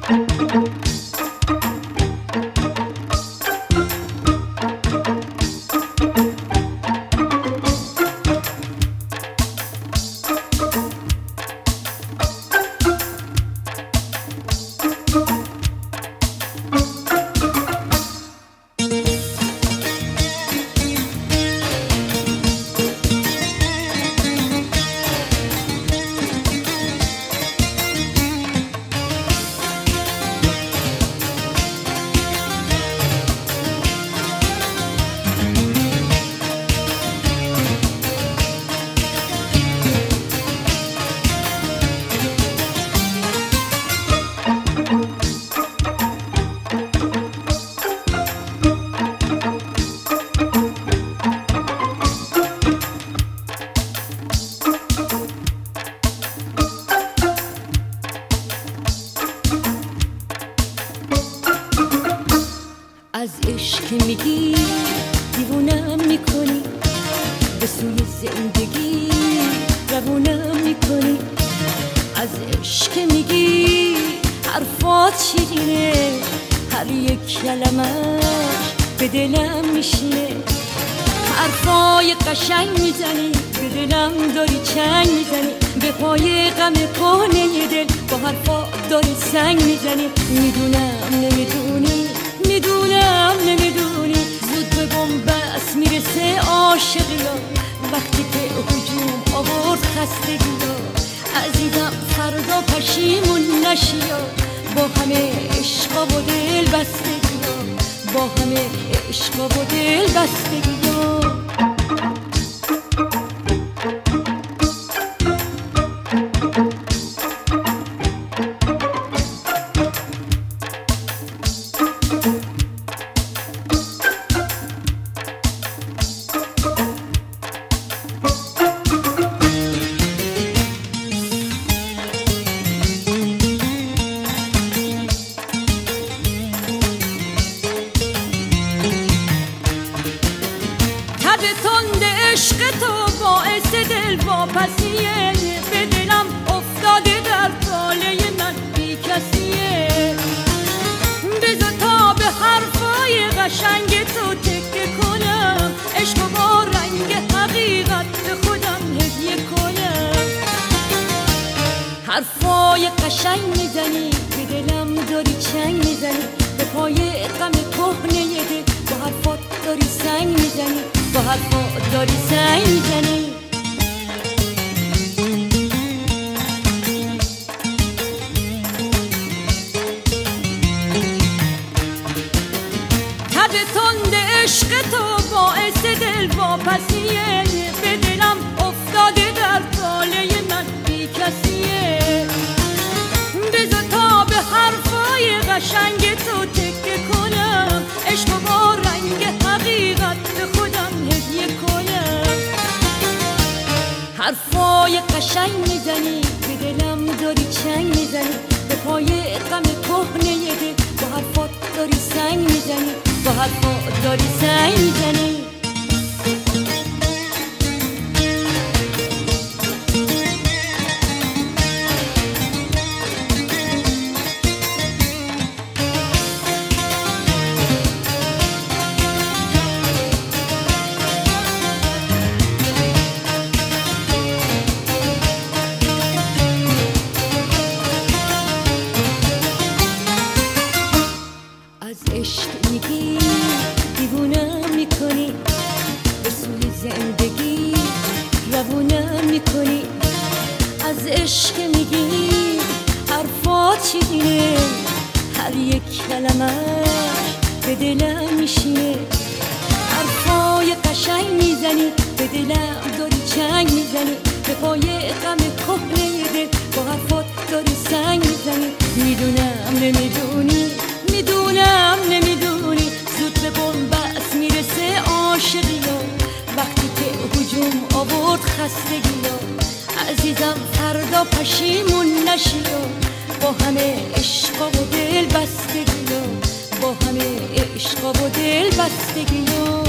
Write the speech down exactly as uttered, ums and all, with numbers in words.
از عشق میگی دیوونم میکنی، به سوی زندگی روونم میکنی. از عشق میگی حرفات شیرینه، هر یک کلمش به دلم میشینه. حرفای قشنگ میزنی، به دلم داری چنگ میزنی. به پای غم کهنه دل با حرفات داری سنگ میزنی. میدونم نمیدونی، میدونم نمیدونی، زود به بنبست میرسه عاشقی ها. وقتی که هجوم آورد خستگی ها، عزیزم فردا پشیمون نشی ها. با همه عشقا و دل بستگی ها، با همه عشقا و دل بستگی ها. عشق تو باعث دل واپسیه، به دلم افتاده در طاله من بی کسیه. بذار تا به حرفای قشنگ تو تکه کنم، عشق با رنگ حقیقت به خودم هدیه کنم. حرفای قشنگ میزنی، به دلم داری چنگ میزنی. به پای غم کهنه دل با حرفات داری سنگ میزنی، با حرفات داری سنگ میزنی. تب تند عشق تو باعث دل واپسیه، به دلم افتاده در طاله من بی کسیه. بذار تا به حرفای قشنگ تو تکه کنم، عشق با رنگ حقیقت به خودم هدیه کنم. حرفای قشنگ میزنی، به دلم داری چنگ میزنی. به پای غم کهنه دل با حرفات داری سنگ میزنی، با حرفات داری سنگ میزنی. عشق میگی دیوونم میکنی، به سوی زندگی روونم میکنی. از عشق میگی حرفات شیرینه، هر یک کلمش به دلم میشینه. حرفای قشنگ میزنی، به دلم داری چنگ میزنی. به پای غم کهنه دل با حرفات داری سنگ میزنی. میدونم نمیدونی، میدونم نمیدونی، زود به بنبست میرسه عاشقی ها. وقتی که هجوم آورد خستگی ها، عزیزم فردا پشیمون نشی ها. با همه عشقا و دل بستگی ها، با همه عشقا و دل بستگی ها.